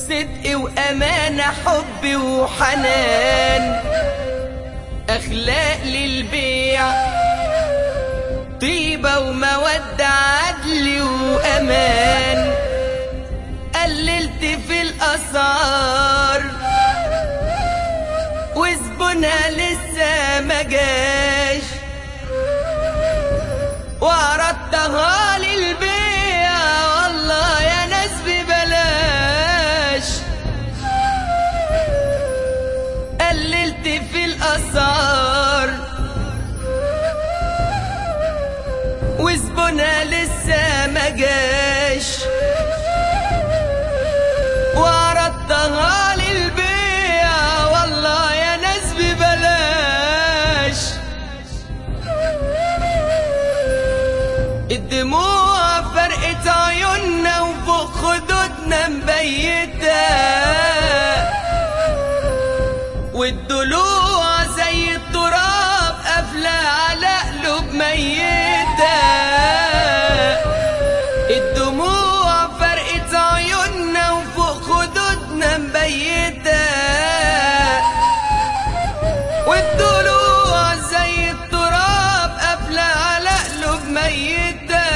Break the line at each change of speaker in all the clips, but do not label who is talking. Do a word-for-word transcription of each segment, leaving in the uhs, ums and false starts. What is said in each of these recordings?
صدق وأمانة حب وحنان، أخلاق للبيع، طيبة ومودة عدل وأمان. قللت في الأسعار وزبونها لسه مجاش، وعرضتها للبيع والله يا ناس ببلاش. قللت في الأسعار وزبونها لسه مجاش، وعرضتها للبيع والله يا ناس ببلاش. الدموع فرقت عيوننا وفوق خدودنا مبيتة، والضلوع زي التراب قافلة على قلوب ميتة. الدموع فرقت عيوننا وفوق خدودنا مبيتة، والضلوع زي التراب قافلة على قلوب ميتة.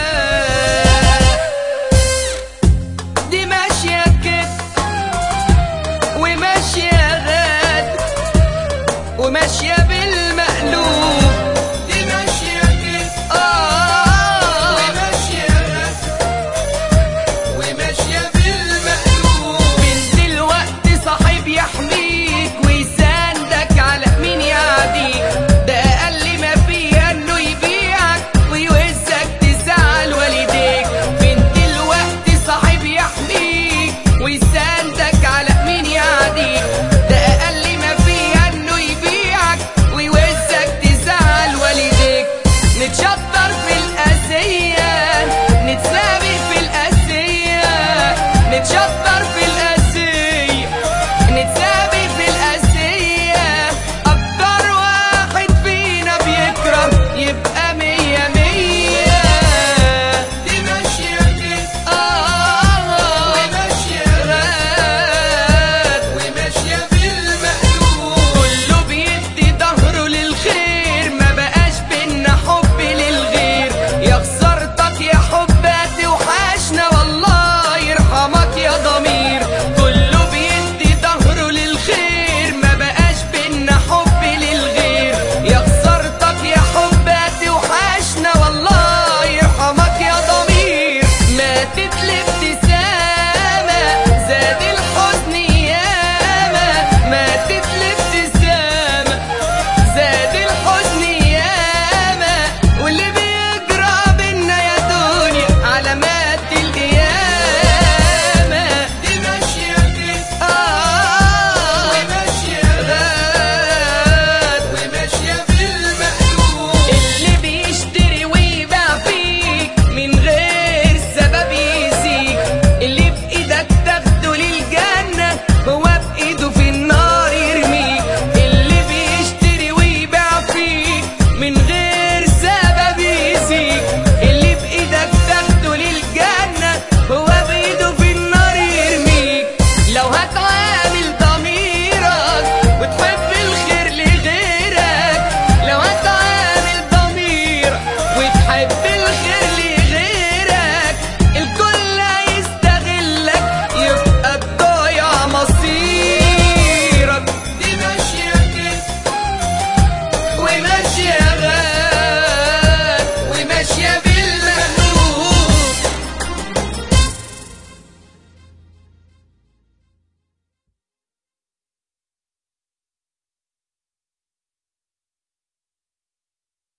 دي ماشية كده وماشية غاد وماشية بالمقلوب. دي ماشية كده آه وماشية غاد وماشية بالمقلوب. من دلوقتي صاحب يحميه